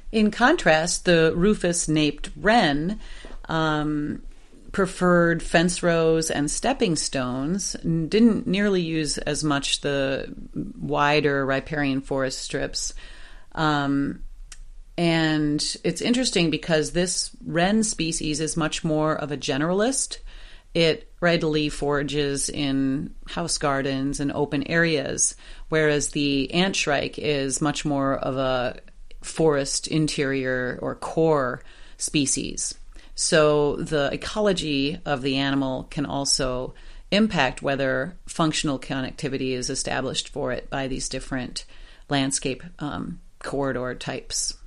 In contrast, the rufous-naped wren preferred fence rows and stepping stones, didn't nearly use as much the wider riparian forest strips. And it's interesting because this wren species is much more of a generalist. It readily forages in house gardens and open areas, whereas the antshrike is much more of a forest interior or core species. So the ecology of the animal can also impact whether functional connectivity is established for it by these different landscape corridor types.